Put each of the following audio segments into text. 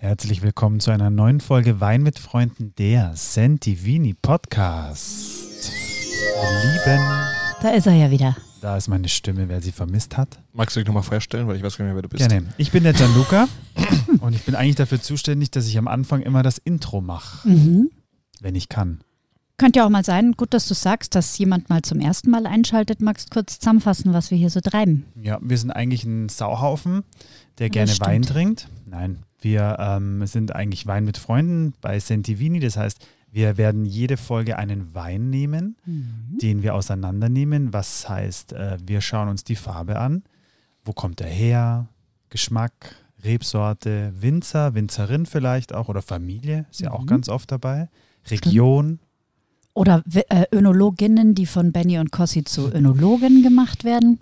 Herzlich willkommen zu einer neuen Folge Wein mit Freunden, der Sentivini Podcast. Ihr Lieben. Da ist er ja wieder. Da ist meine Stimme, wer sie vermisst hat. Magst du dich nochmal vorstellen, weil ich weiß gar nicht mehr, wer du bist. Gerne. Ich bin der Gianluca und ich bin eigentlich dafür zuständig, dass ich am Anfang immer das Intro mache, wenn ich kann. Könnte ja auch mal sein, gut, dass du sagst, dass jemand mal zum ersten Mal einschaltet. Magst du kurz zusammenfassen, was wir hier so treiben? Ja, wir sind eigentlich ein Sauhaufen, der gerne Wein trinkt. Nein, wir sind eigentlich Wein mit Freunden bei Sentivini. Das heißt, wir werden jede Folge einen Wein nehmen, den wir auseinandernehmen. Was heißt, wir schauen uns die Farbe an. Wo kommt er her? Geschmack, Rebsorte, Winzer, Winzerin vielleicht auch oder Familie, ist ja auch ganz oft dabei. Region. Oder Önologinnen, die von Benny und Cossi zu Önologen gemacht werden.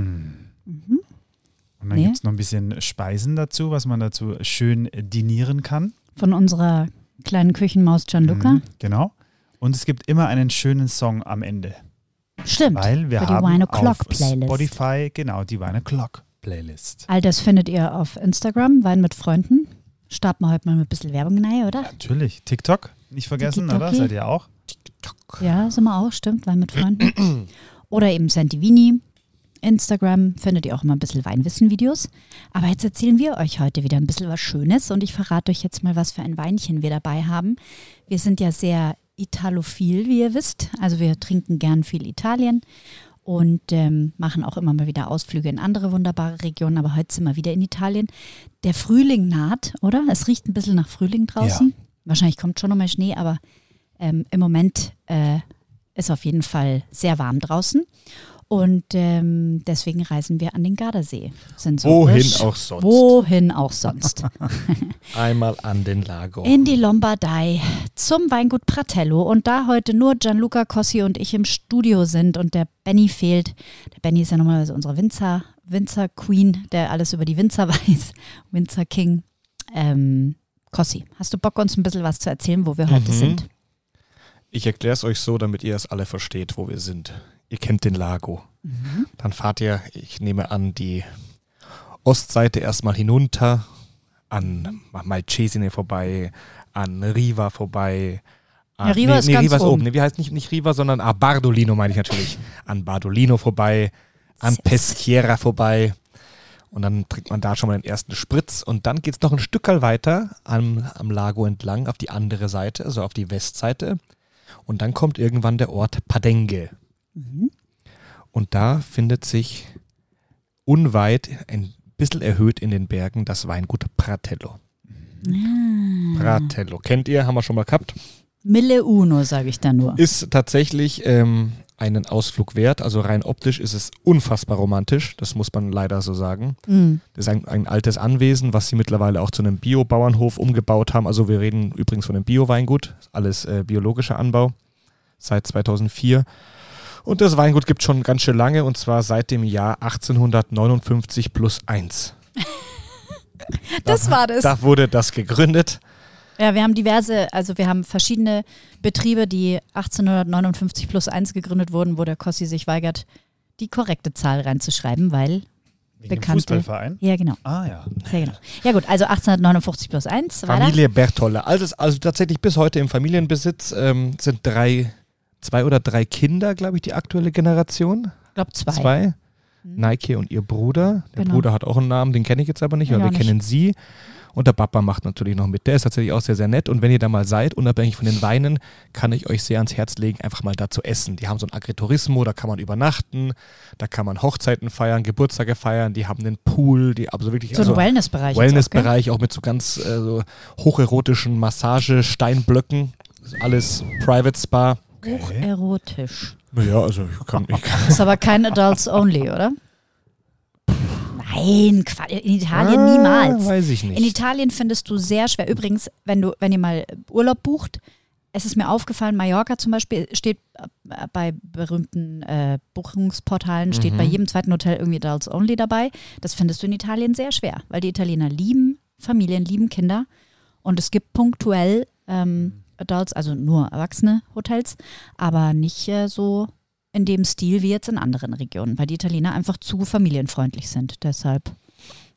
Und dann gibt es noch ein bisschen Speisen dazu, was man dazu schön dinieren kann. Von unserer kleinen Küchenmaus Gianluca. Genau. Und es gibt immer einen schönen Song am Ende. Stimmt. Weil wir für die haben Wine auf O'Clock Playlist. Spotify, genau, die Wine O'Clock Playlist. All das findet ihr auf Instagram, Wein mit Freunden. Starten wir heute mal mit ein bisschen Werbung rein, oder? Natürlich. TikTok, nicht vergessen, oder? TikToki. Seid ihr auch? Ja, sind wir auch, stimmt, Wein mit Freunden. Oder eben Sentivini. Instagram findet ihr auch immer ein bisschen Weinwissen-Videos. Aber jetzt erzählen wir euch heute wieder ein bisschen was Schönes und ich verrate euch jetzt mal, was für ein Weinchen wir dabei haben. Wir sind ja sehr italophil, wie ihr wisst. Also wir trinken gern viel Italien und machen auch immer mal wieder Ausflüge in andere wunderbare Regionen. Aber heute sind wir wieder in Italien. Der Frühling naht, oder? Es riecht ein bisschen nach Frühling draußen. Ja. Wahrscheinlich kommt schon noch mal Schnee, aber im Moment ist auf jeden Fall sehr warm draußen. Und deswegen reisen wir an den Gardasee. Wohin auch sonst. Einmal an den Lago. In die Lombardei zum Weingut Pratello. Und da heute nur Gianluca, Cossi und ich im Studio sind und der Benny fehlt. Der Benny ist ja normalerweise unsere Winzer-Queen, der alles über die Winzer weiß. Winzer-King. Cossi, hast du Bock, uns ein bisschen was zu erzählen, wo wir heute sind? Ich erkläre es euch so, damit ihr es alle versteht, wo wir sind. Ihr kennt den Lago. Dann fahrt ihr, ich nehme an, die Ostseite erstmal hinunter, an Malcesine vorbei, an Riva vorbei. Riva ist ganz Riva ist oben. Wie heißt nicht Riva, sondern Bardolino meine ich natürlich. An Bardolino vorbei, an Peschiera vorbei. Und dann trinkt man da schon mal den ersten Spritz. Und dann geht es noch ein Stückerl weiter am Lago entlang auf die andere Seite, also auf die Westseite. Und dann kommt irgendwann der Ort Padenghe. Und da findet sich unweit, ein bisschen erhöht in den Bergen, das Weingut Pratello. Pratello. Kennt ihr? Haben wir schon mal gehabt? 1001, sage ich da nur. Ist tatsächlich einen Ausflug wert. Also rein optisch ist es unfassbar romantisch. Das muss man leider so sagen. Das ist ein altes Anwesen, was sie mittlerweile auch zu einem Bio-Bauernhof umgebaut haben. Also wir reden übrigens von einem Bio-Weingut. Alles biologischer Anbau seit 2004. Und das Weingut gibt es schon ganz schön lange, und zwar seit dem Jahr 1859 plus 1. Das war das. Da wurde das gegründet. Ja, wir haben verschiedene Betriebe, die 1859 plus 1 gegründet wurden, wo der Cossi sich weigert, die korrekte Zahl reinzuschreiben, weil Wegen bekannte... dem Fußballverein? Ja, genau. Ah, ja. Sehr genau. Ja gut, also 1859 plus 1. Familie Bertolle. Also tatsächlich bis heute im Familienbesitz sind zwei oder drei Kinder, glaube ich, die aktuelle Generation. Ich glaube 2. Nike und ihr Bruder. Der Bruder hat auch einen Namen, den kenne ich jetzt aber nicht, aber wir kennen sie. Und der Papa macht natürlich noch mit. Der ist tatsächlich auch sehr, sehr nett. Und wenn ihr da mal seid, unabhängig von den Weinen, kann ich euch sehr ans Herz legen, einfach mal da zu essen. Die haben so ein Agriturismo, da kann man übernachten, da kann man Hochzeiten feiern, Geburtstage feiern, die haben einen Pool, ein Wellnessbereich. Wellnessbereich, auch mit so ganz so hocherotischen Massage-Steinblöcken. Alles Private Spa. Okay. Hocherotisch. Ja, also ich kann. Das ist aber kein Adults Only, oder? Nein, in Italien niemals. Weiß ich nicht. In Italien findest du sehr schwer. Übrigens, wenn ihr mal Urlaub bucht, es ist mir aufgefallen, Mallorca zum Beispiel steht bei berühmten Buchungsportalen, steht bei jedem zweiten Hotel irgendwie Adults Only dabei. Das findest du in Italien sehr schwer, weil die Italiener lieben Familien, lieben Kinder und es gibt punktuell Adults, also nur erwachsene Hotels, aber nicht so in dem Stil wie jetzt in anderen Regionen, weil die Italiener einfach zu familienfreundlich sind. Deshalb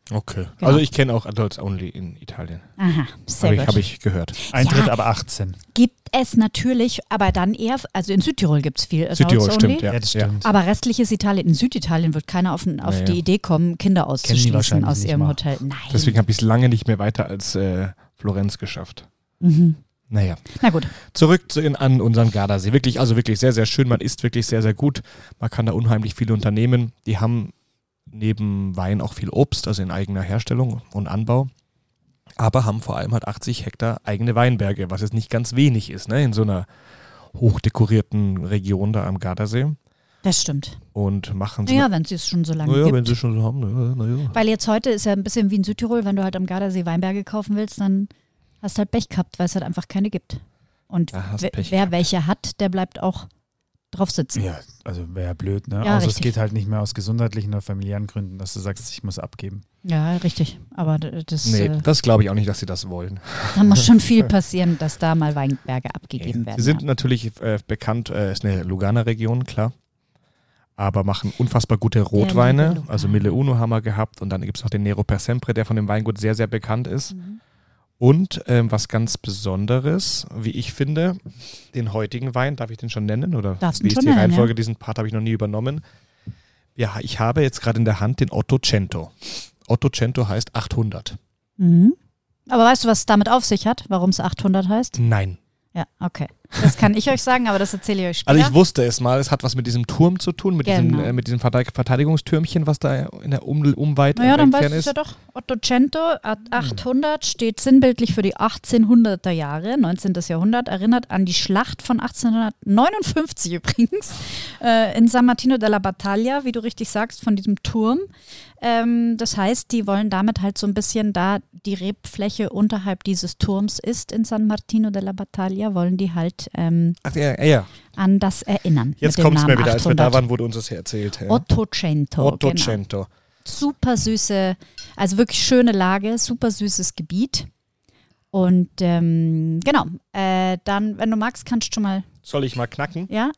Okay. Genau. Also ich kenne auch Adults Only in Italien. Aha, sehr gut. Habe ich gehört. Eintritt Ja. aber 18. Gibt es natürlich, aber dann eher, also in Südtirol gibt es viel Adults Südtirol, Only. stimmt, ja. Ja, das stimmt. Aber restliches Italien, in Süditalien wird keiner auf Naja. die Idee kommen, Kinder auszuschließen wahrscheinlich aus nicht ihrem mal. Hotel. Nein. Deswegen habe ich es lange nicht mehr weiter als Florenz geschafft. Mhm. Naja. Na gut. Zurück an unseren Gardasee. Wirklich sehr, sehr schön. Man isst wirklich sehr, sehr gut. Man kann da unheimlich viele unternehmen. Die haben neben Wein auch viel Obst, also in eigener Herstellung und Anbau. Aber haben vor allem halt 80 Hektar eigene Weinberge, was jetzt nicht ganz wenig ist, ne? In so einer hochdekorierten Region da am Gardasee. Das stimmt. Und machen sie. Ja, wenn sie es schon so lange Naja, gibt. wenn sie schon so haben. Naja. Weil jetzt heute ist ja ein bisschen wie in Südtirol, wenn du halt am Gardasee Weinberge kaufen willst, dann hast du halt Pech gehabt, weil es halt einfach keine gibt. Und Da hast wer Pech wer gehabt. welche hat, der bleibt auch drauf sitzen. Ja, also wäre blöd, ne? Ja, Also es richtig. geht halt nicht mehr aus gesundheitlichen oder familiären Gründen, dass du sagst, ich muss abgeben. Ja, richtig. Aber das, Nee, das glaube ich auch nicht, dass sie das wollen. da muss schon viel passieren, dass da mal Weinberge abgegeben werden. Sie sind ja. natürlich bekannt, ist eine Lugana-Region, klar. Aber machen unfassbar gute Rotweine. liebe Lugana. Also Mille Uno haben wir gehabt. Und dann gibt es noch den Nero per Sempre, der von dem Weingut sehr, sehr bekannt ist. Mhm. Und was ganz Besonderes, wie ich finde, den heutigen Wein, darf ich den schon nennen? Oder Darfst wie ihn ist schon die nennen, Reihenfolge? ja. Diesen Part habe ich noch nie übernommen. Ja, ich habe jetzt gerade in der Hand den 800. 800 heißt 800. Mhm. Aber weißt du, was es damit auf sich hat, warum es 800 heißt? Nein. Ja, okay. Das kann ich euch sagen, aber das erzähle ich euch später. Also ich wusste es mal, es hat was mit diesem Turm zu tun, mit Genau. diesem Verteidigungstürmchen, was da in der Umweite naja, dann weißt entfernt du es ist. ja doch. 800 steht sinnbildlich für die 1800er Jahre, 19. Jahrhundert, erinnert an die Schlacht von 1859 übrigens, in San Martino della Battaglia, wie du richtig sagst, von diesem Turm. Das heißt, die wollen damit halt so ein bisschen, da die Rebfläche unterhalb dieses Turms ist in San Martino della Battaglia, wollen die halt Ach, ja. an das erinnern. Jetzt mit dem kommt es mir Namen wieder, als wir da 800. waren, wurde uns das erzählt. Ja. 800. Genau. 800. Super süße, also wirklich schöne Lage, super süßes Gebiet. Und genau, dann, wenn du magst, kannst du schon mal, Soll ich mal knacken? ja.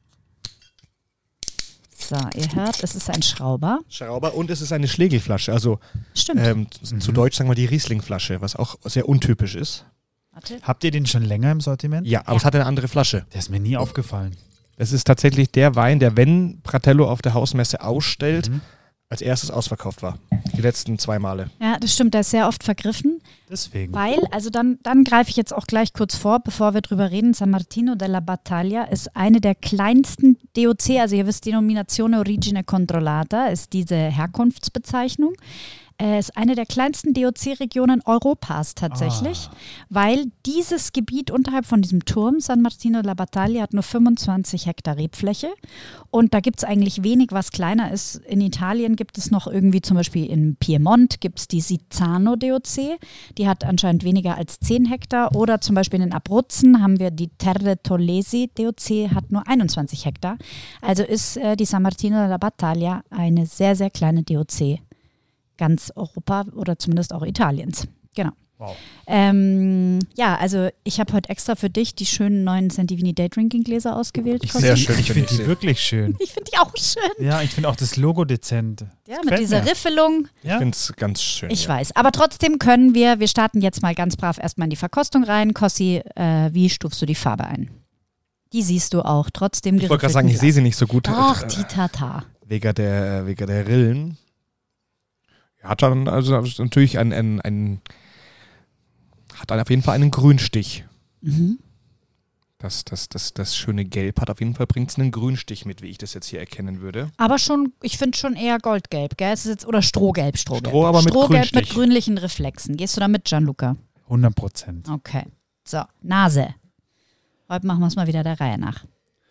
So, ihr hört, es ist ein Schrauber. Schrauber und es ist eine Schlegelflasche, also Stimmt. zu Deutsch sagen wir die Rieslingflasche, was auch sehr untypisch ist. Warte. Habt ihr den schon länger im Sortiment? Ja, aber Ja. es hat eine andere Flasche. Der ist mir nie aufgefallen. Es ist tatsächlich der Wein, der, wenn Bratello auf der Hausmesse ausstellt, als erstes ausverkauft war. Die letzten 2 Male. Ja, das stimmt, der ist sehr oft vergriffen, Deswegen. weil, also dann greife ich jetzt auch gleich kurz vor, bevor wir drüber reden. San Martino della Battaglia ist eine der kleinsten DOC, also ihr wisst, Denominazione Origine Controllata ist diese Herkunftsbezeichnung. Ist eine der kleinsten DOC-Regionen Europas tatsächlich, weil dieses Gebiet unterhalb von diesem Turm, San Martino della Battaglia, hat nur 25 Hektar Rebfläche und da gibt es eigentlich wenig, was kleiner ist. In Italien gibt es noch irgendwie zum Beispiel in Piemont gibt es die Sizzano DOC, die hat anscheinend weniger als 10 Hektar oder zum Beispiel in den Abruzzen haben wir die Terre Tollesi DOC, hat nur 21 Hektar. Also ist die San Martino della Battaglia eine sehr, sehr kleine DOC. Ganz Europa oder zumindest auch Italiens. Genau. Wow. Ja, also ich habe heute extra für dich die schönen neuen Santivini Daydrinking Gläser ausgewählt. Kossi. Sehr schön. Ich finde die sie. wirklich schön. Ich finde die auch schön. Ja, ich finde auch das Logo dezent. Ja, Das mit gefällt dieser mir. Riffelung. Ja? Ich finde es ganz schön. Ich ja. weiß. Aber trotzdem können wir starten jetzt mal ganz brav erstmal in die Verkostung rein. Kossi, wie stufst du die Farbe ein? Die siehst du auch, trotzdem Ich wollte gerade sagen, ich sehe sie nicht so gut. Ach, die Tata. Wegen der Rillen. Hat dann also natürlich hat dann auf jeden Fall einen Grünstich. Mhm. Das schöne Gelb hat auf jeden Fall, bringt es einen Grünstich mit, wie ich das jetzt hier erkennen würde. Aber schon, ich finde schon eher goldgelb, gell? Es ist jetzt, oder Strohgelb. Stroh, aber mit Strohgelb Grünstich. mit grünlichen Reflexen. Gehst du da mit, Gianluca? 100%. Okay. So, Nase. Heute machen wir es mal wieder der Reihe nach.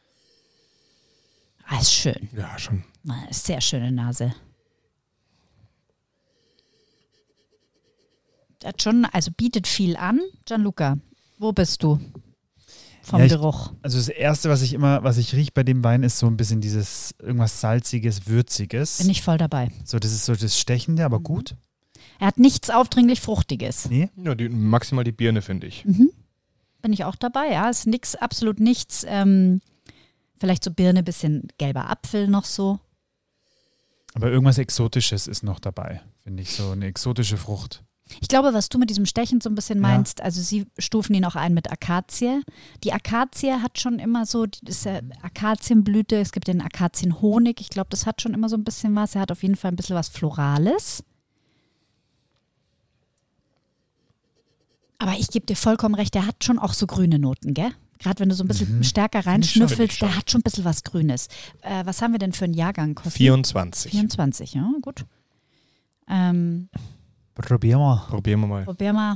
Ah, ist schön. Ja, schon. Ah, ist sehr schöne Nase. Das schon, also bietet viel an. Gianluca, wo bist du vom Ja, Geruch? Also das Erste, was ich rieche bei dem Wein, ist so ein bisschen dieses irgendwas Salziges, Würziges. Bin ich voll dabei. So, das ist so das Stechende, aber gut. Er hat nichts aufdringlich Fruchtiges. Nee? Ja, maximal die Birne, finde ich. Bin ich auch dabei, ja. Ist nix, absolut nichts. Vielleicht so Birne, bisschen gelber Apfel noch so. Aber irgendwas Exotisches ist noch dabei, finde ich, so eine exotische Frucht. Ich glaube, was du mit diesem Stechen so ein bisschen meinst, also sie stufen ihn auch ein mit Akazie. Die Akazie hat schon immer so, das ist ja Akazienblüte, es gibt den Akazienhonig, ich glaube, das hat schon immer so ein bisschen was. Er hat auf jeden Fall ein bisschen was Florales. Aber ich gebe dir vollkommen recht, der hat schon auch so grüne Noten, gell? Gerade wenn du so ein bisschen stärker reinschnüffelst, der hat schon ein bisschen was Grünes. Was haben wir denn für einen Jahrgang, Kossi? 24. 24, ja, gut. Probieren wir. Probier mal.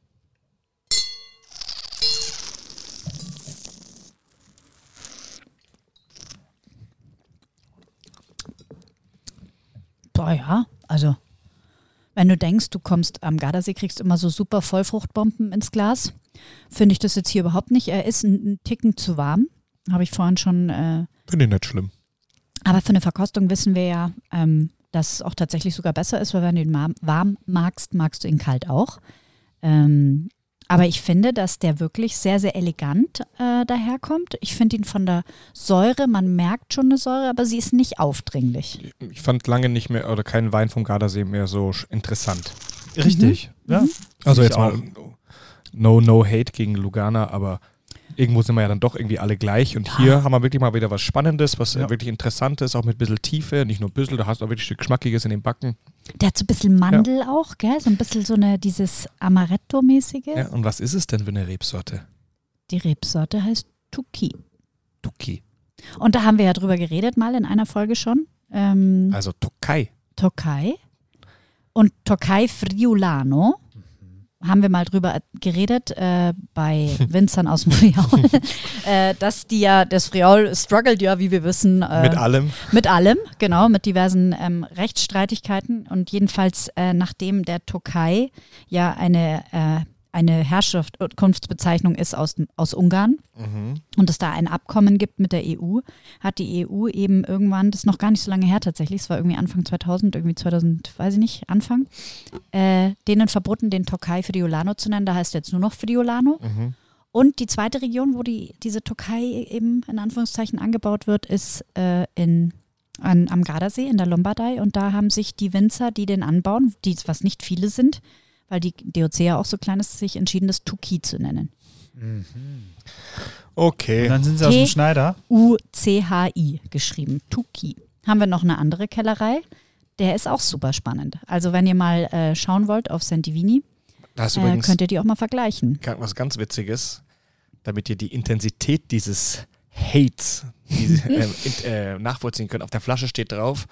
Boah, ja, also wenn du denkst, du kommst am Gardasee, kriegst immer so super Vollfruchtbomben ins Glas, finde ich das jetzt hier überhaupt nicht. Er ist ein Ticken zu warm, habe ich vorhin schon. Finde ich nicht schlimm. Aber für eine Verkostung wissen wir ja, dass es auch tatsächlich sogar besser ist, weil wenn du ihn warm magst, magst du ihn kalt auch. Aber ich finde, dass der wirklich sehr, sehr elegant daherkommt. Ich finde ihn von der Säure, man merkt schon eine Säure, aber sie ist nicht aufdringlich. Ich fand lange nicht mehr, oder keinen Wein vom Gardasee mehr so interessant. Richtig, ja. Also Ich jetzt mal no hate gegen Lugana, aber irgendwo sind wir ja dann doch irgendwie alle gleich. Und hier haben wir wirklich mal wieder was Spannendes, was wirklich Interessantes, auch mit ein bisschen Tiefe, nicht nur ein bisschen, da hast du auch wirklich Geschmackiges in den Backen. Der hat so ein bisschen Mandel auch, gell? So ein bisschen so dieses Amaretto-mäßige. Ja, und was ist es denn für eine Rebsorte? Die Rebsorte heißt Tuki. Tuki. Und da haben wir ja drüber geredet mal in einer Folge schon. Also Tokai. Tokai. Und Tokai Friulano. Haben wir mal drüber geredet bei Winzern aus dem Friaul, dass das Friaul struggelt ja, wie wir wissen. Mit allem. Mit allem, genau, mit diversen Rechtsstreitigkeiten. Und jedenfalls, nachdem der Tokai ja eine Herrschaftsbezeichnung ist aus Ungarn und es da ein Abkommen gibt mit der EU, hat die EU eben irgendwann, das ist noch gar nicht so lange her tatsächlich, es war irgendwie Anfang 2000, irgendwie 2000, weiß ich nicht, Anfang, denen verboten, den Tokai Friulano zu nennen, da heißt jetzt nur noch Friulano. Und die zweite Region, wo diese Tokai eben in Anführungszeichen angebaut wird, ist am Gardasee in der Lombardei und da haben sich die Winzer, die den anbauen, was nicht viele sind, weil die DOC ja auch so klein ist, sich entschieden, das Tuki zu nennen. Okay. Und dann sind sie aus dem Schneider. Uchi geschrieben, Tuki. Haben wir noch eine andere Kellerei, der ist auch super spannend. Also wenn ihr mal schauen wollt auf Santivini, könnt ihr die auch mal vergleichen. Was ganz Witziges, damit ihr die Intensität dieses Hates nachvollziehen könnt. Auf der Flasche steht drauf,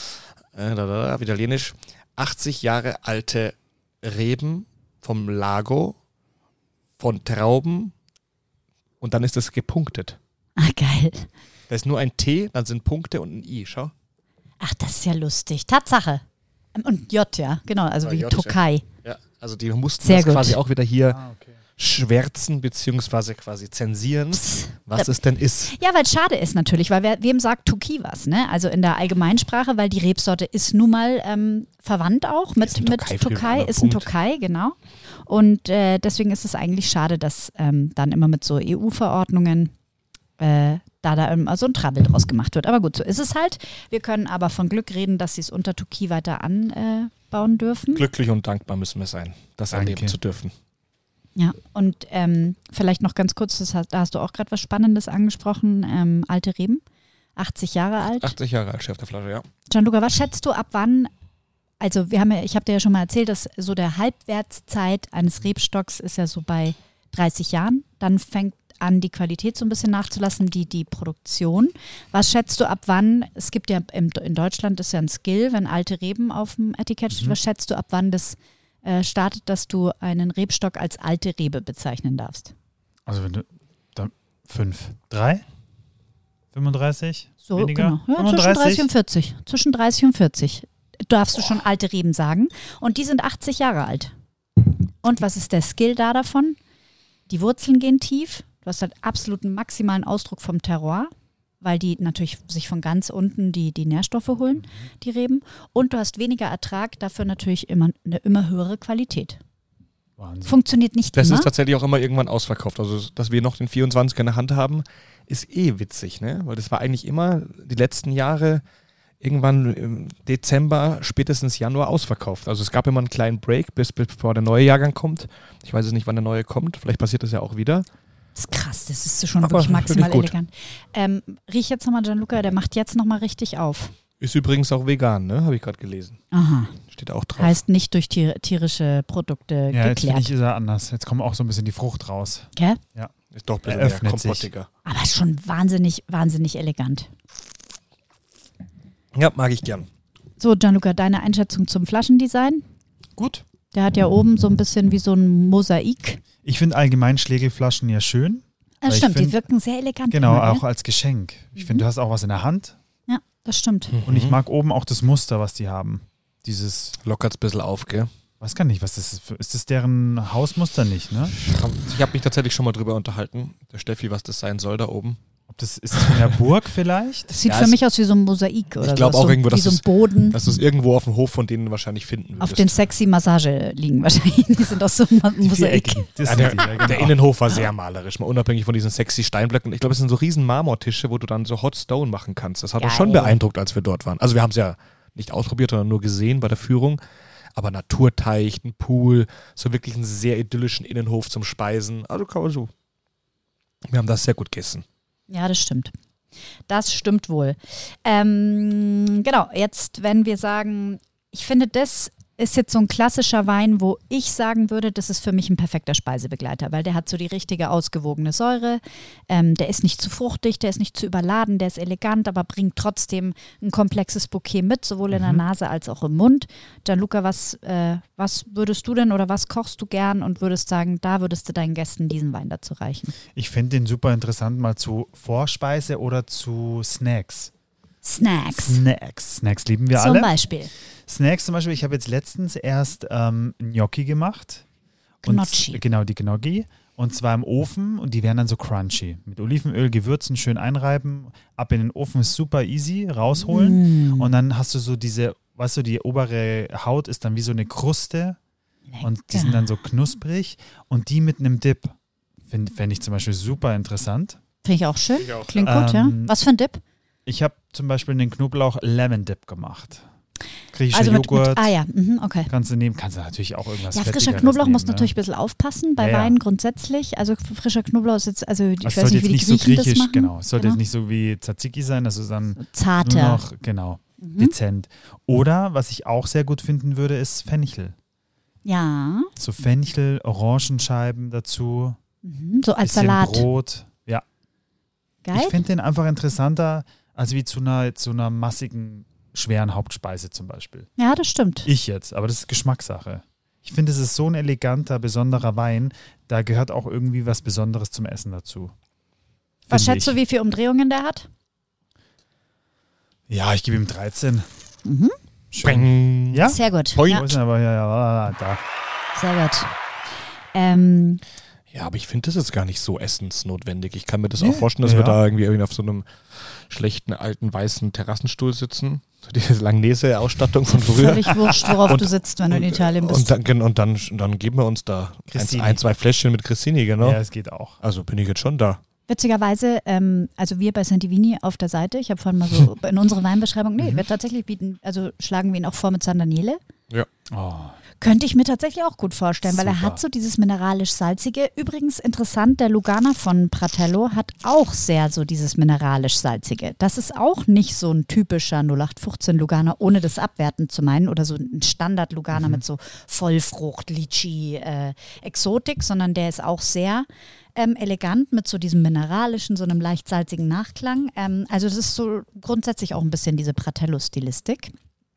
auf Italienisch, 80 Jahre alte Reben vom Lago, von Trauben und dann ist das gepunktet. Ah, geil. Da ist nur ein T, dann sind Punkte und ein I, schau. Ach, das ist ja lustig. Tatsache. Und J, ja, genau, also wie J, Tokai. Ja, also die mussten Sehr das gut. quasi auch wieder hier schwärzen beziehungsweise quasi zensieren, was es denn ist. Ja, weil es schade ist natürlich, weil wem sagt Tuki was, ne? Also in der Allgemeinsprache, weil die Rebsorte ist nun mal verwandt auch mit Tokai, ist ein Tokai, genau. Und deswegen ist es eigentlich schade, dass dann immer mit so EU-Verordnungen da immer so ein Trouble draus gemacht wird. Aber gut, so ist es halt. Wir können aber von Glück reden, dass sie es unter Tuki weiter anbauen dürfen. Glücklich und dankbar müssen wir sein, das erleben zu dürfen. Ja, und vielleicht noch ganz kurz, da hast du auch gerade was Spannendes angesprochen, alte Reben, 80 Jahre alt. 80 Jahre alt, steht auf der Flasche, ja. Gianluca, was schätzt du ab wann, also ich habe dir ja schon mal erzählt, dass so der Halbwertszeit eines Rebstocks ist ja so bei 30 Jahren, dann fängt an, die Qualität so ein bisschen nachzulassen, die Produktion. Was schätzt du ab wann, es gibt ja in Deutschland ist ja ein Skill, wenn alte Reben auf dem Etikett steht, was schätzt du ab wann das startet, dass du einen Rebstock als alte Rebe bezeichnen darfst? Also wenn du dann 5, 3, 35, so, weniger? Genau. Ja, 35? zwischen 30 und 40. Zwischen 30 und 40 darfst du schon alte Reben sagen. Und die sind 80 Jahre alt. Und was ist der Skill da davon? Die Wurzeln gehen tief. Du hast halt absoluten maximalen Ausdruck vom Terroir, weil die natürlich sich von ganz unten die Nährstoffe holen, die Reben. Und du hast weniger Ertrag, dafür natürlich immer eine immer höhere Qualität. Wahnsinn. Funktioniert nicht Das immer. ist tatsächlich auch immer irgendwann ausverkauft. Also, dass wir noch den 24er in der Hand haben, ist witzig, ne? Weil das war eigentlich immer die letzten Jahre irgendwann im Dezember, spätestens Januar ausverkauft. Also es gab immer einen kleinen Break, bis bevor der neue Jahrgang kommt. Ich weiß jetzt nicht, wann der neue kommt. Vielleicht passiert das ja auch wieder. Das ist krass, das ist schon Aber wirklich maximal wirklich elegant. Riech jetzt nochmal Gianluca, der macht jetzt nochmal richtig auf. Ist übrigens auch vegan, ne? Habe ich gerade gelesen. Aha. Steht auch drauf. Heißt nicht durch tierische Produkte Ja, jetzt finde geklärt. ich, ist er anders. Jetzt kommt auch so ein bisschen die Frucht raus. Gell? Ist doch ein bisschen Öffnet mehr sich. kompottiger. Aber ist schon wahnsinnig, wahnsinnig elegant. Ja, mag ich gern. So, Gianluca, deine Einschätzung zum Flaschendesign? Gut. Der hat ja oben so ein bisschen wie so ein Mosaik. Ich finde allgemein Schlägelflaschen ja schön. Das ich stimmt, die find- wirken sehr elegant. Genau, immer, auch als Geschenk. Ich finde, du hast auch was in der Hand. Ja, das stimmt. Und ich mag oben auch das Muster, was die haben. Dieses, Lockert es ein bisschen auf, gell? weiß gar nicht, was das ist. Ist das deren Hausmuster nicht, ne? Ich habe mich tatsächlich schon mal drüber unterhalten, der Steffi, was das sein soll da oben. Ist das von der Burg vielleicht? Das sieht Ja, für es- mich aus wie so ein Mosaik oder Ich glaube so. auch irgendwo, wie dass so ein es- Boden. Dass du es irgendwo auf dem Hof von denen wahrscheinlich finden würdest. Auf den sexy Massage liegen wahrscheinlich. Die sind aus so einem Mosaik. Vierecken. Das Ja, sind die, ja, genau. der Innenhof war sehr malerisch, mal unabhängig von diesen sexy Steinblöcken. Ich glaube, es sind so riesen Marmortische, wo du dann so Hot Stone machen kannst. Das hat uns schon Geil. beeindruckt, als wir dort waren. Also wir haben es ja nicht ausprobiert, sondern nur gesehen bei der Führung. Aber Naturteich, ein Pool, so wirklich einen sehr idyllischen Innenhof zum Speisen. Also kann man so. Wir haben das sehr gut gegessen. Ja, das stimmt. Das stimmt wohl. Genau, jetzt, wenn wir sagen, ich finde, das ist jetzt so ein klassischer Wein, wo ich sagen würde, das ist für mich ein perfekter Speisebegleiter, weil der hat so die richtige ausgewogene Säure. Der ist nicht zu fruchtig, der ist nicht zu überladen, der ist elegant, aber bringt trotzdem ein komplexes Bouquet mit, sowohl in der Nase als auch im Mund. Gianluca, was würdest du denn oder was kochst du gern und würdest sagen, da würdest du deinen Gästen diesen Wein dazu reichen? Ich finde den super interessant mal zu Vorspeise oder zu Snacks. Snacks. Snacks lieben wir Zum alle. Beispiel. Snacks zum Beispiel, ich habe jetzt letztens erst Gnocchi gemacht. Gnocchi. Genau, die Gnocchi. Und zwar im Ofen und die werden dann so crunchy. Mit Olivenöl, Gewürzen schön einreiben, ab in den Ofen, ist super easy, rausholen. Und dann hast du so diese, weißt du, die obere Haut ist dann wie so eine Kruste und die sind dann so knusprig und die mit einem Dip. Fände ich zum Beispiel super interessant. Finde ich auch schön. Ich auch, Klingt gut, ja. Was für ein Dip? Ich habe zum Beispiel einen Knoblauch Lemon Dip gemacht. Griechischer Also Joghurt. okay. Kannst du nehmen, kannst du natürlich auch irgendwas Ja, frischer Fettigeres Knoblauch nehmen, muss ne? natürlich ein bisschen aufpassen, bei Ja, ja. Wein grundsätzlich. Also frischer Knoblauch ist jetzt, also ich Es weiß sollte nicht, wie die jetzt nicht so Griechen das griechisch, machen. genau. Es sollte Genau. jetzt nicht so wie Tzatziki sein, das ist dann nur Zarter. noch, genau, dezent. Oder, was ich auch sehr gut finden würde, ist Fenchel. Ja, So Fenchel, Orangenscheiben dazu, so als bisschen Salat. Brot. Ja, Geil. ich finde den einfach interessanter, als wie zu einer massigen, schweren Hauptspeise zum Beispiel. Ja, das stimmt. Ich jetzt, aber das ist Geschmackssache. Ich finde, es ist so ein eleganter, besonderer Wein, da gehört auch irgendwie was Besonderes zum Essen dazu. Was Finde schätzt du, ich. wie viele Umdrehungen der hat? Ja, ich gebe ihm 13. Mhm. Schön. Bang. Ja? Sehr gut. Point. Ja, Wo ist denn aber, ja, da. sehr gut. Ja, aber ich finde, das ist gar nicht so essensnotwendig. Ich kann mir das Nee, auch vorstellen, dass ja. wir da irgendwie auf so einem schlechten, alten, weißen Terrassenstuhl sitzen. So diese Langnese-Ausstattung von früher. Völlig wurscht, worauf Und- du sitzt, wenn du in Italien bist. Und dann geben wir uns da Cristini. ein, zwei Fläschchen mit Cristini, genau. Ja, es geht auch. Also bin ich jetzt schon da. Witzigerweise, also wir bei Santivini auf der Seite, ich habe vorhin mal so in unserer Weinbeschreibung, wir tatsächlich bieten, also schlagen wir ihn auch vor mit San Daniele. Oh, Könnte ich mir tatsächlich auch gut vorstellen, weil er Super. hat so dieses mineralisch-salzige. Übrigens interessant, der Lugana von Pratello hat auch sehr so dieses mineralisch-salzige. Das ist auch nicht so ein typischer 0815 Lugana, ohne das abwertend zu meinen, oder so ein Standard-Lugana mit so Vollfrucht, Litchi, Exotik, sondern der ist auch sehr elegant mit so diesem mineralischen, so einem leicht salzigen Nachklang. Also das ist so grundsätzlich auch ein bisschen diese Pratello-Stilistik.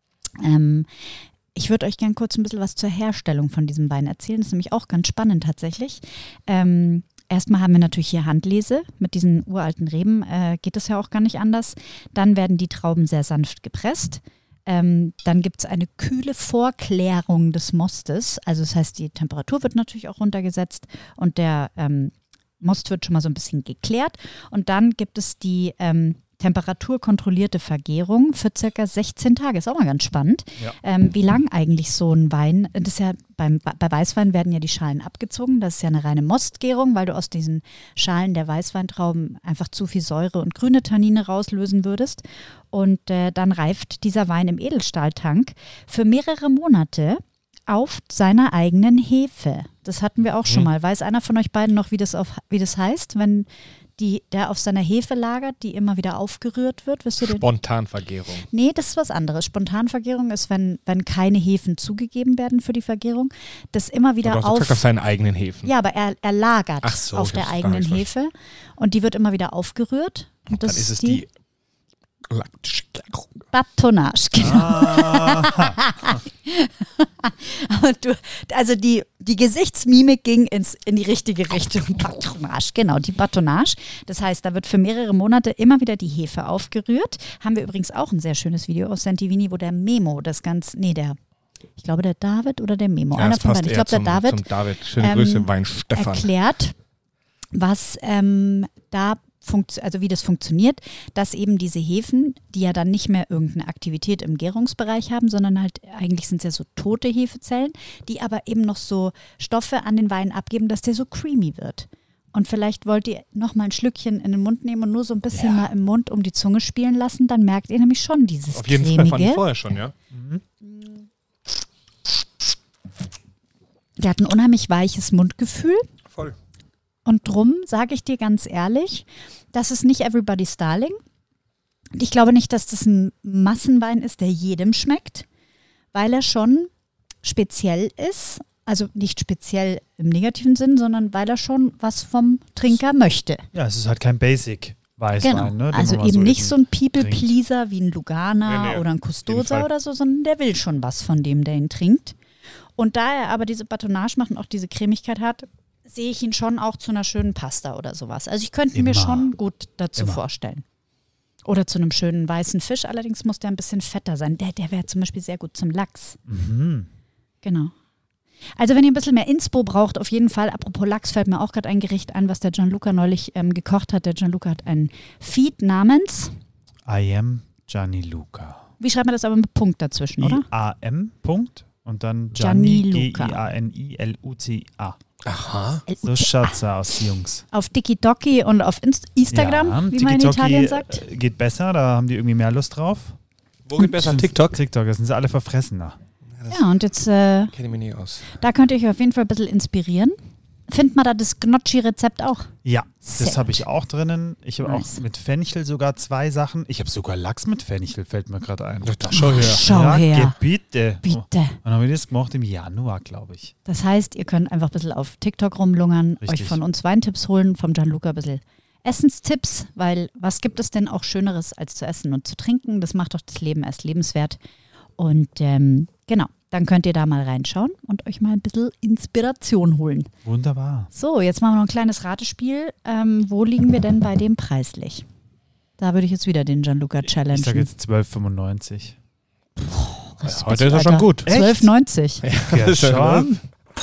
Ich würde euch gern kurz ein bisschen was zur Herstellung von diesem Wein erzählen. Das ist nämlich auch ganz spannend tatsächlich. Erstmal haben wir natürlich hier Handlese. Mit diesen uralten Reben geht es ja auch gar nicht anders. Dann werden die Trauben sehr sanft gepresst. Dann gibt es eine kühle Vorklärung des Mostes. Also das heißt, die Temperatur wird natürlich auch runtergesetzt und der Most wird schon mal so ein bisschen geklärt. Und dann gibt es die temperaturkontrollierte Vergärung für circa 16 Tage. Ist auch mal ganz spannend. Ja. Wie lang eigentlich so ein Wein, das ist ja bei Weißwein werden ja die Schalen abgezogen. Das ist ja eine reine Mostgärung, weil du aus diesen Schalen der Weißweintrauben einfach zu viel Säure und grüne Tannine rauslösen würdest. Und dann reift dieser Wein im Edelstahltank für mehrere Monate auf seiner eigenen Hefe. Das hatten wir auch schon mal. Weiß einer von euch beiden noch, wie das heißt, wenn der auf seiner Hefe lagert, die immer wieder aufgerührt wird? Spontanvergärung. Nee, das ist was anderes. Spontanvergärung ist, wenn keine Hefen zugegeben werden für die Vergärung, das immer wieder auf seinen eigenen Hefen. Ja, aber er lagert auf der eigenen Hefe Hefe und die wird immer wieder aufgerührt. Und dann ist es die Batonnage, genau. Aber also die Gesichtsmimik ging in die richtige Richtung. Batonnage, genau, die Batonnage. Das heißt, da wird für mehrere Monate immer wieder die Hefe aufgerührt. Haben wir übrigens auch ein sehr schönes Video aus Santivini, wo der Memo ich glaube der David oder der Memo, einer von beiden. Ich glaube der David. Zum David. Schöne Grüße, Wein Stefan. Erklärt, was wie das funktioniert, dass eben diese Hefen, die ja dann nicht mehr irgendeine Aktivität im Gärungsbereich haben, sondern halt eigentlich sind es ja so tote Hefezellen, die aber eben noch so Stoffe an den Wein abgeben, dass der so creamy wird. Und vielleicht wollt ihr noch mal ein Schlückchen in den Mund nehmen und nur so ein bisschen mal im Mund um die Zunge spielen lassen, dann merkt ihr nämlich schon dieses Auf jeden cremige. Fall fand ich vorher schon, ja. Der hat ein unheimlich weiches Mundgefühl. Voll. Und drum sage ich dir ganz ehrlich, das ist nicht everybody's darling. Ich glaube nicht, dass das ein Massenwein ist, der jedem schmeckt, weil er schon speziell ist. Also nicht speziell im negativen Sinn, sondern weil er schon was vom Trinker möchte. Ja, es ist halt kein Basic-Weißwein. Genau. Ne, also eben nicht so ein People-Pleaser wie ein Lugana oder ein Custoza oder so, sondern der will schon was von dem, der ihn trinkt. Und da er aber diese Batonnage macht und auch diese Cremigkeit hat, sehe ich ihn schon auch zu einer schönen Pasta oder sowas. Also ich könnte mir schon gut dazu vorstellen. Oder zu einem schönen weißen Fisch, allerdings muss der ein bisschen fetter sein. Der wäre zum Beispiel sehr gut zum Lachs. Mhm. Genau. Also wenn ihr ein bisschen mehr Inspo braucht, auf jeden Fall, apropos Lachs, fällt mir auch gerade ein Gericht ein, was der Gianluca neulich gekocht hat. Der Gianluca hat einen Feed namens I am Gianni Luca. Wie schreibt man das aber mit Punkt dazwischen, oder? I-A-M, Punkt. Und dann Gianni, G-I-A-N-I-L-U-C-A. Aha. So schaut's aus, Jungs. Auf TikTok und auf Instagram, wie man in Italien sagt. Geht besser, da haben die irgendwie mehr Lust drauf. Wo geht besser? TikTok? TikTok, da sind sie alle verfressener. Ja, und jetzt kenne ich mich nie aus. Da könnt ihr euch auf jeden Fall ein bisschen inspirieren. Findet man da das Gnocchi-Rezept auch? Ja, Sehr das habe gut. ich auch drinnen. Ich habe Nice. auch mit Fenchel sogar 2 Sachen. Ich habe sogar Lachs mit Fenchel, fällt mir gerade ein. Schau her. Schau her. Bitte. Bitte. Wann haben wir das gemacht? Im Januar, glaube ich. Das heißt, ihr könnt einfach ein bisschen auf TikTok rumlungern, Richtig. euch von uns Weintipps holen, vom Gianluca ein bisschen Essenstipps, weil was gibt es denn auch Schöneres als zu essen und zu trinken? Das macht doch das Leben erst lebenswert. Und genau, dann könnt ihr da mal reinschauen und euch mal ein bisschen Inspiration holen. Wunderbar. So, jetzt machen wir noch ein kleines Ratespiel. Wo liegen wir denn bei dem preislich? Da würde ich jetzt wieder den Gianluca challengen. Ich sage jetzt 12,95. Heute ist er schon gut. 12,90. Ja, schon.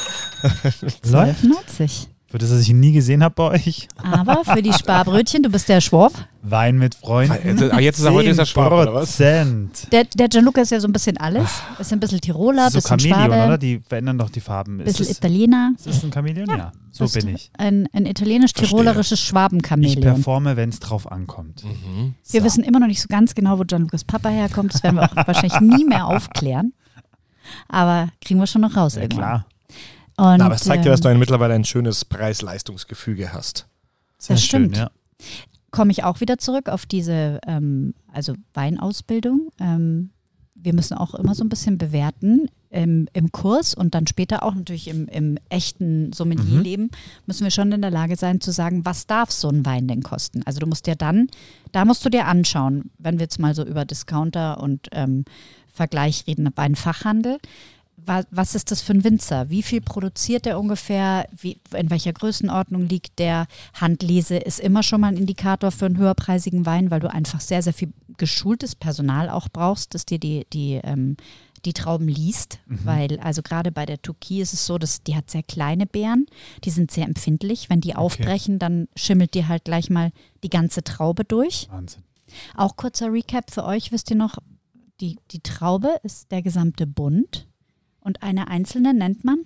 Läuft. 12,90. Für das, was ich nie gesehen habe bei euch. Aber für die Sparbrötchen, du bist der Schwab. Wein mit Freunden. Jetzt ist er heute ist er Schwab, oder was? 10%. Der Gianluca ist ja so ein bisschen alles. Ist ein bisschen Tiroler, So bisschen Chamäleon, Schwabe, oder? Die verändern doch die Farben. bisschen Italiener. Ist das ein Chamäleon? Ja. So Das bin ist ich. Ein italienisch-tirolerisches Ich Schwabenchamäleon. performe, wenn es drauf ankommt. Wir wissen immer noch nicht so ganz genau, wo Gianlucas Papa herkommt. Das werden wir auch wahrscheinlich nie mehr aufklären. Aber kriegen wir schon noch raus Ja, irgendwann. klar. Und, Aber es zeigt ja, dass du mittlerweile ein schönes Preis-Leistungsgefüge hast. Sehr Das schön, stimmt. ja. komme ich auch wieder zurück auf diese also Weinausbildung. Wir müssen auch immer so ein bisschen bewerten im Kurs und dann später auch natürlich im echten Sommelierleben müssen wir schon in der Lage sein zu sagen, was darf so ein Wein denn kosten? Also du musst dir da musst du dir anschauen, wenn wir jetzt mal so über Discounter und Vergleich reden, Weinfachhandel. Was ist das für ein Winzer? Wie viel produziert der ungefähr? In welcher Größenordnung liegt der? Handlese ist immer schon mal ein Indikator für einen höherpreisigen Wein, weil du einfach sehr, sehr viel geschultes Personal auch brauchst, das dir die Trauben liest. Weil also gerade bei der Touquille ist es so, dass die hat sehr kleine Beeren, die sind sehr empfindlich. Wenn die aufbrechen, dann schimmelt dir halt gleich mal die ganze Traube durch. Wahnsinn. Auch kurzer Recap für euch, wisst ihr noch, die Traube ist der gesamte Bund und eine einzelne nennt man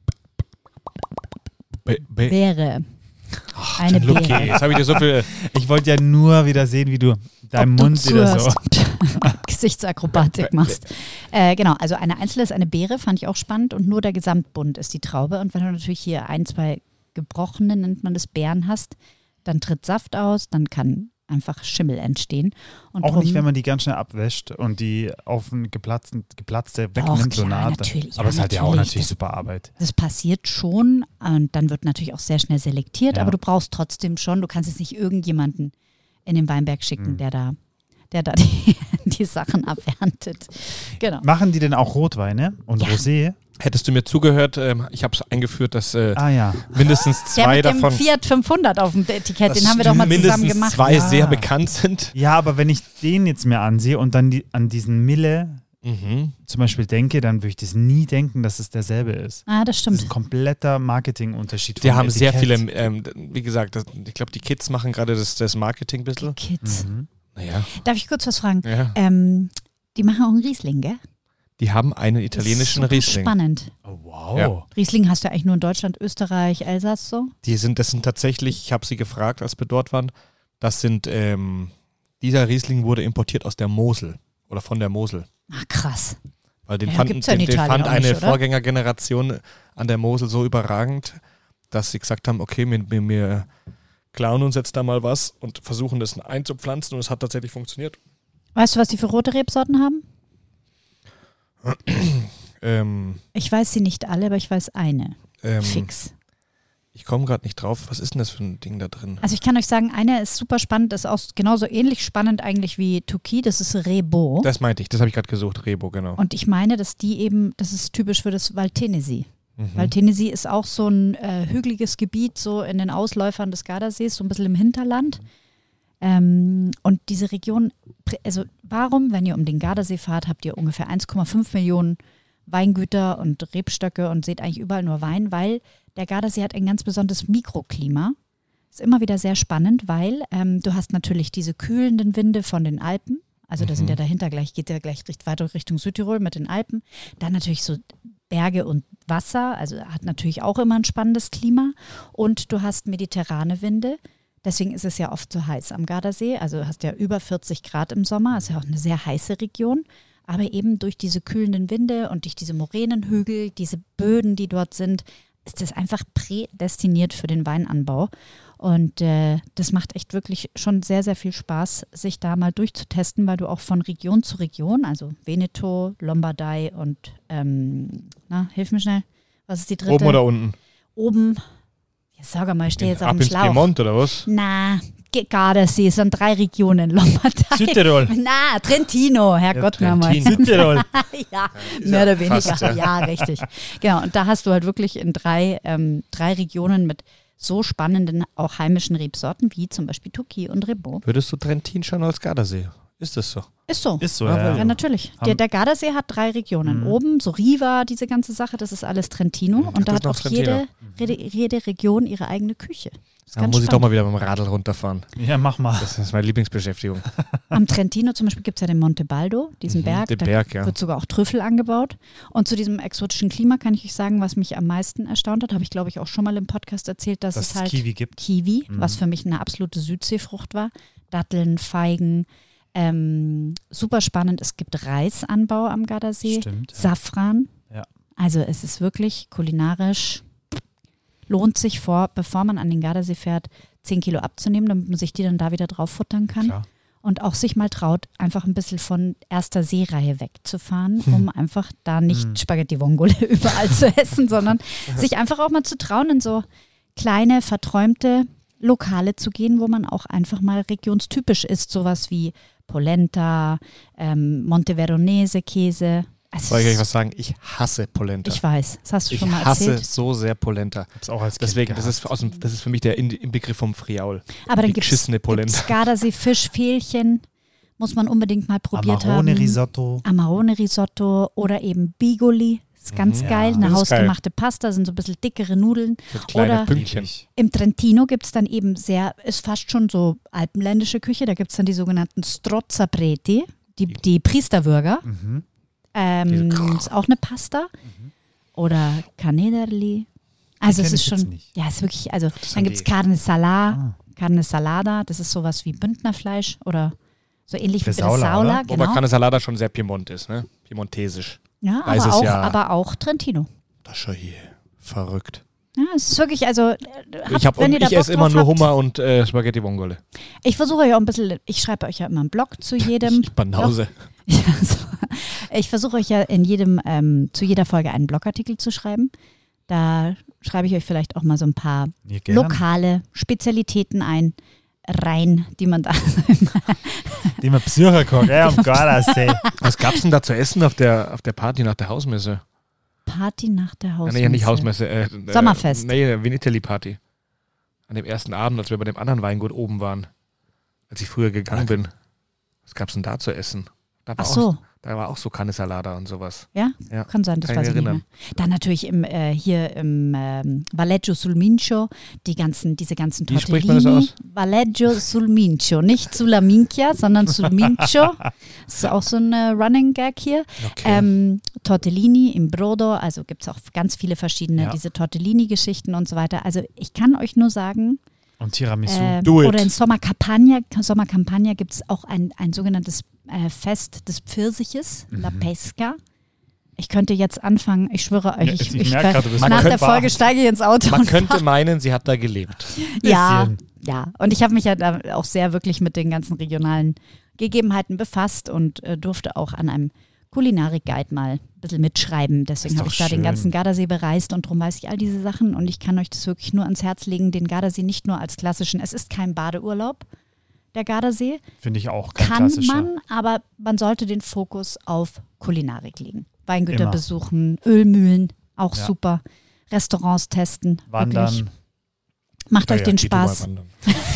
Beere. Ach, Eine Lucky, Beere. jetzt habe ich dir so viel... Ich wollte ja nur wieder sehen, wie du deinen Ob du Mund wieder so. Gesichtsakrobatik machst. Genau, also eine einzelne ist eine Beere, fand ich auch spannend und nur der Gesamtbund ist die Traube. Und wenn du natürlich hier 1, 2 gebrochene, nennt man das, Beeren hast, dann tritt Saft aus, dann kann einfach Schimmel entstehen. Und Auch nicht, wenn man die ganz schnell abwäscht und die auf ein geplatzte wegnimmt, so klar, eine Art. natürlich, Aber es ist halt ja auch natürlich das, super Arbeit. Das passiert schon und dann wird natürlich auch sehr schnell selektiert, Ja. aber du brauchst trotzdem schon, du kannst jetzt nicht irgendjemanden in den Weinberg schicken, der da die Sachen aberntet. Genau. Machen die denn auch Rotweine und Ja. Rosé? Hättest du mir zugehört, ich habe es eingeführt, dass Ja. mindestens Der 2 mit davon... dem Fiat 500 auf dem Etikett, dass den haben wir doch mal zusammen mindestens gemacht. 2 Ja. sehr bekannt sind. Ja, aber wenn ich den jetzt mir ansehe und dann an diesen Mille zum Beispiel denke, dann würde ich das nie denken, dass es derselbe ist. Ah, das Das ist stimmt. ein kompletter Marketingunterschied. Die vom haben sehr Etikett. viele, wie gesagt, ich glaube, die Kids machen gerade das Marketing ein bisschen. Kids. Mhm. Naja, Darf ich kurz was fragen? ja. Die machen auch einen Riesling, gell? Die haben einen Das ist italienischen super Riesling. Spannend. Oh, wow. Ja. Riesling hast du ja eigentlich nur in Deutschland, Österreich, Elsass so. Das sind tatsächlich, ich habe sie gefragt, als wir dort waren, dieser Riesling wurde importiert aus der Mosel oder von der Mosel. Ah, krass. Weil den Ja, fand, gibt's ja in den Italien fand auch eine nicht, oder? Vorgängergeneration an der Mosel so überragend, dass sie gesagt haben, okay, wir klauen uns jetzt da mal was und versuchen das einzupflanzen und es hat tatsächlich funktioniert. Weißt du, was die für rote Rebsorten haben? Ich weiß sie nicht alle, aber ich weiß eine. Fix. Ich komme gerade nicht drauf. Was ist denn das für ein Ding da drin? Also ich kann euch sagen, eine ist super spannend, ist auch genauso ähnlich spannend eigentlich wie Touquet, das ist Rebo. Das meinte ich, das habe ich gerade gesucht, Rebo, genau. Und ich meine, dass die eben, das ist typisch für das Val-Thésy. Mhm. Val-Thésy ist auch so ein hügeliges Gebiet, so in den Ausläufern des Gardasees, so ein bisschen im Hinterland. Und diese Region, also warum, wenn ihr um den Gardasee fahrt, habt ihr ungefähr 1,5 Millionen Weingüter und Rebstöcke und seht eigentlich überall nur Wein, weil der Gardasee hat ein ganz besonderes Mikroklima. Ist immer wieder sehr spannend, weil du hast natürlich diese kühlenden Winde von den Alpen. Also da sind ja dahinter geht ja gleich weiter Richtung Südtirol mit den Alpen. Dann natürlich so Berge und Wasser, also hat natürlich auch immer ein spannendes Klima. Und du hast mediterrane Winde. Deswegen ist es ja oft so heiß am Gardasee. Also du hast ja über 40 Grad im Sommer. Ist ja auch eine sehr heiße Region. Aber eben durch diese kühlenden Winde und durch diese Moränenhügel, diese Böden, die dort sind, ist das einfach prädestiniert für den Weinanbau. Und das macht echt wirklich schon sehr, sehr viel Spaß, sich da mal durchzutesten, weil du auch von Region zu Region, also Veneto, Lombardei und, hilf mir schnell, was ist die dritte? Oben oder unten? Oben, ja, sag mal, ich stehe jetzt auf Ab dem ins Schlauch. Piemont oder was? Na, Gardasee, es sind 3 Regionen, Lombardei. Südtirol. Na, Trentino, Herrgott, Trentino. Südtirol. ja, mehr oder weniger. fast, ja. Ja, richtig. Genau, und da hast du halt wirklich in 3 Regionen mit so spannenden, auch heimischen Rebsorten, wie zum Beispiel Touquet und Rebo. Würdest du Trentin schon als Gardasee? Ist das so? Ist so. Ist so, Ja, ja. natürlich. Der Gardasee hat 3 Regionen. Oben, so Riva, diese ganze Sache, das ist alles Trentino. Und da das hat noch auch jede Region ihre eigene Küche. Ist Da ganz muss ich doch spannend. mal wieder mit dem Radl runterfahren. Ja, mach mal. Das ist meine Lieblingsbeschäftigung. Am Trentino zum Beispiel gibt es ja den Monte Baldo, diesen Berg. den Da Berg, ja. wird sogar auch Trüffel angebaut. Und zu diesem exotischen Klima kann ich euch sagen, was mich am meisten erstaunt hat, habe ich glaube ich auch schon mal im Podcast erzählt, dass Dass es es halt Kiwi gibt. was für mich eine absolute Südseefrucht war. Datteln, Feigen, super spannend. Es gibt Reisanbau am Gardasee, Stimmt. Safran. Ja. Also es ist wirklich kulinarisch, lohnt sich bevor man an den Gardasee fährt, 10 Kilo abzunehmen, damit man sich die dann da wieder drauf futtern kann. Klar. Und auch sich mal traut, einfach ein bisschen von erster Seereihe wegzufahren, um einfach da nicht Spaghetti Vongole überall zu essen, sondern sich einfach auch mal zu trauen, in so kleine, verträumte Lokale zu gehen, wo man auch einfach mal regionstypisch ist, sowas wie Polenta, Monteveronese Käse. Also Soll ich euch was sagen? Ich hasse Polenta. ich weiß, das hast du Ich schon mal hasse erzählt. so sehr Polenta. Hab's auch als Deswegen, Kind das ist für mich der Inbegriff vom Friaul. Aber dann die gibt geschissene Polenta. es Gardasee-Fischfählchen, muss man unbedingt mal probiert Amarone haben. Risotto. Amarone Risotto oder eben Bigoli, ist ganz geil. Eine das ist geil. hausgemachte Pasta, sind so ein bisschen dickere Nudeln. Mit kleinen Oder Pünktchen. im Trentino gibt es dann eben ist fast schon so alpenländische Küche. Da gibt es dann die sogenannten Strozzapreti, die Priesterwürger. Mhm. Ist auch eine Pasta. Oder Canederli. Also es kenn ist ich jetzt schon, nicht. ja, es ist wirklich, also dann sind gibt es die- Carne Salada, das ist sowas wie Bündnerfleisch oder so ähnlich wie Bresaola, Bresaola, oder? Wobei genau. Carne Salada schon sehr Piemont ist, ne? Piemontesisch. Ja, Weißes Jahr. aber auch Trentino. Das ist schon hier verrückt. Ja, es ist wirklich, also Ich esse immer nur Hummer und Spaghetti Vongole. Ich versuche euch auch ein bisschen, ich schreibe euch ja immer einen Blog zu jedem. Banause. Ja, so. Ich versuche euch ja zu jeder Folge einen Blogartikel zu schreiben. Da schreibe ich euch vielleicht auch mal so ein paar Ja, gern. lokale Spezialitäten rein, die man da. Die man Psycher guckt, um Gardasee. Was gab's denn da zu essen auf der Party nach der Hausmesse? Party nach der Hausmesse. Nee, nicht Hausmesse. Sommerfest. Nee, Vinitelli-Party. An dem ersten Abend, als wir bei dem anderen Weingut oben waren. Als ich früher gegangen bin. Was gab's denn da zu essen? Da war Ach so. Da war auch so Carne Salada und sowas. Ja? Ja. Kann sein, das Kann ich weiß ich nicht mehr. erinnern. Dann natürlich hier im Valleggio sul Mincio, diese ganzen Tortellini. Wie spricht man das aus? Valleggio sul Mincio, nicht sulla Minchia, sondern sul Mincio. Das ist auch so ein Running Gag hier. Okay. Tortellini im Brodo, also gibt es auch ganz viele verschiedene, diese Tortellini-Geschichten und so weiter. Also ich kann euch nur sagen, Und Tiramisu. Do it. oder in Sommercampagna gibt es auch ein sogenanntes Fest des Pfirsiches, La Pesca. Ich könnte jetzt anfangen, ich schwöre euch, Ja, ich merke gerade, du bist nach könnte der Folge steige ich ins Auto. Man und könnte meinen, sie hat da gelebt. ja, Bisschen. ja. Und ich habe mich ja da auch sehr wirklich mit den ganzen regionalen Gegebenheiten befasst und durfte auch an einem Kulinarik-Guide mal ein bisschen mitschreiben. Deswegen Ist habe doch ich da den schön. ganzen Gardasee bereist und darum weiß ich all diese Sachen und ich kann euch das wirklich nur ans Herz legen, den Gardasee nicht nur als klassischen, es ist kein Badeurlaub, der Gardasee, Finde ich auch kein kann klassischer. man, aber man sollte den Fokus auf Kulinarik legen. Weingüter Immer. besuchen, Ölmühlen, auch Ja. super, Restaurants testen, wirklich. Wandern. Macht euch den geh du mal Spaß. wandern.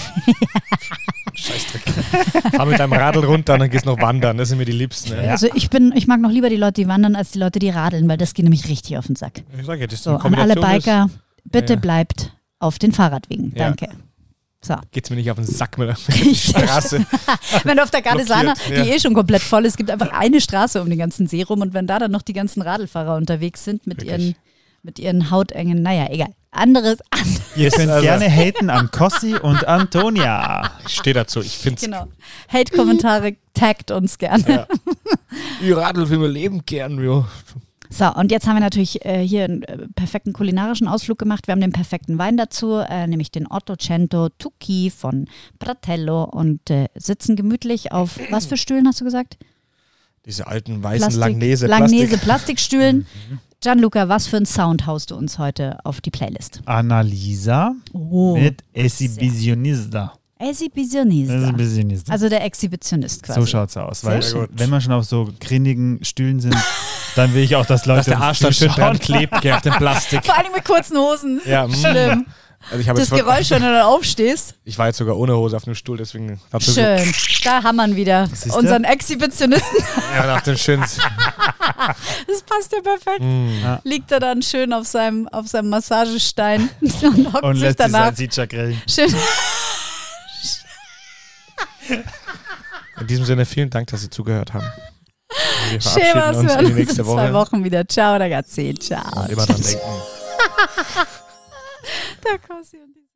Scheißdreck. Fahr mit deinem Radl runter und dann gehst noch wandern. Das sind mir die Liebsten. Ne? Also ich mag noch lieber die Leute, die wandern, als die Leute, die radeln, weil das geht nämlich richtig auf den Sack. Ich sag ja, das ist So, eine an alle Kombination Biker, bitte Ja. bleibt auf den Fahrradwegen. Ja. Danke. So. Geht's mir nicht auf den Sack mit der Straße. Wenn du auf der Gardesana, Blockiert, die schon komplett voll ist, es gibt einfach eine Straße um den ganzen See rum und wenn da dann noch die ganzen Radlfahrer unterwegs sind mit ihren hautengen, naja, egal. Anderes. Ihr könnt Also- gerne haten an Kossi und Antonia. Ich stehe dazu. Ich find's. Genau. Hate-Kommentare, taggt uns gerne. Ja. Ich radel für mein Leben gern, jo. So, und jetzt haben wir natürlich hier einen perfekten kulinarischen Ausflug gemacht. Wir haben den perfekten Wein dazu, nämlich den Ottocento Tucchi von Bratello und sitzen gemütlich auf, was für Stühlen hast du gesagt? Diese alten weißen Langnese. Plastikstühlen. Gianluca, was für einen Sound haust du uns heute auf die Playlist? Annalisa Oh, mit Exhibitionista. Exhibitionista. Also der Exhibitionist quasi. So schaut's aus. Weil Sehr gut. wenn wir schon auf so grindigen Stühlen sind, dann will ich auch, dass Leute Dass der Arsch dann schön dran klebt, gell, auf dem Plastik. Vor allem mit kurzen Hosen. Ja, Schlimm. Also ich habe Das jetzt Geräusch, wenn du dann aufstehst. Ich war jetzt sogar ohne Hose auf dem Stuhl, deswegen hab ich Schön. Da haben wir ihn wieder. Siehste? Unseren Exhibitionisten. ja, nach dem schönen. Das passt ja perfekt. Ja. Liegt er dann schön auf seinem Massagestein und hockt und sich lässt sich danach sein Sitcha grillen. schön. In diesem Sinne, vielen Dank, dass Sie zugehört haben. Wir Schön, verabschieden was uns wir in die uns in nächste 2 Woche. Wochen wieder. Ciao, ragazzi. Ciao. Und immer dran denken. Der Kossi und die